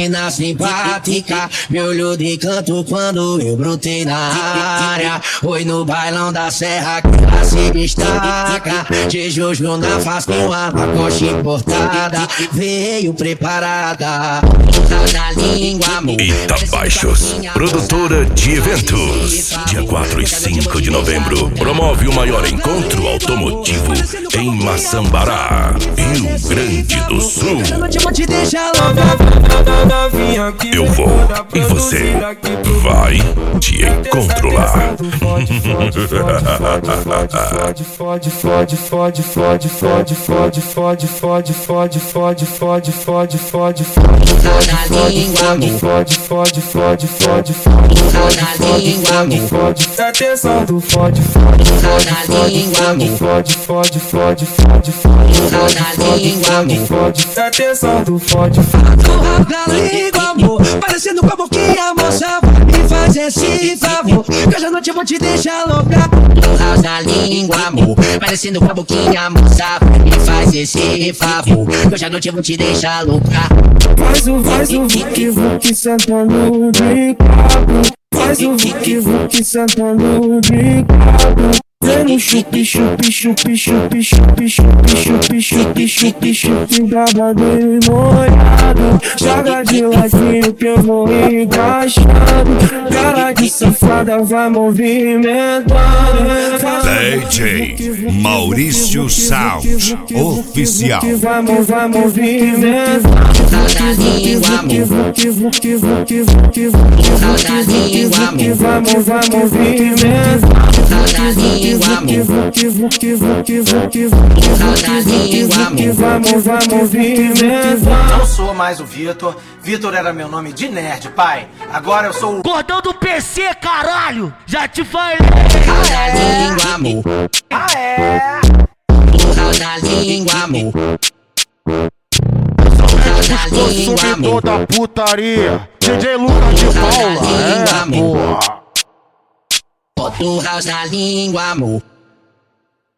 mina simpática, me olhou de canto quando eu brotei na área. Foi no bailão da serra que ela se destaca. De Jojo na face com uma coxa importada. Veio preparada, na língua, amor. Itabaixos, produtora de eventos. Dia 4 e 5 de novembro, promove o maior encontro automotivo em Maçambará, Rio Grande do Sul. Eu vou e você vai de encontro lá. Fode, fode, fode, fode, fode, fode, fode, fode, fode, fode, fode, fode, fode, na língua, amor. fode, fode, fode, fode, fode, Na língua, amor. fode, atenção do fode, fode, Na língua, amor. fode, fode, fode, fode, fode, Na língua, amor. fode, atenção do fode, Na língua, amor. Parecendo com a boquinha, moça, me faz esse favor, que hoje à noite eu vou te deixar louca. House na língua, amor. Parecendo com a boquinha, moça, me faz esse favor, que hoje à noite eu vou te deixar louca. faz o vuki sentando de quatro, faz o vuki sentando de quatro. Vem no chupi, chupi, chupi, chupi, chupi, chupi, chupi, chupi, chupi, chupi, babado molhado. Joga de ladinho que eu vou encaixando. Cara de safada vai movimentando. DJ Maurício Sound Oficial. Vai movimentando. Na língua, amor. Vai movimentando. Na língua, amor. Vai movimentando. Não sou mais o Vitor. Vitor era meu nome de nerd, pai. Agora eu sou o Gordão do PC, caralho! Já te falei! Na língua, amor. Ah, é? Na língua, amor. O subidor da putaria! DJ Lucas de Paula! É, porra! Bota o house na língua, amor.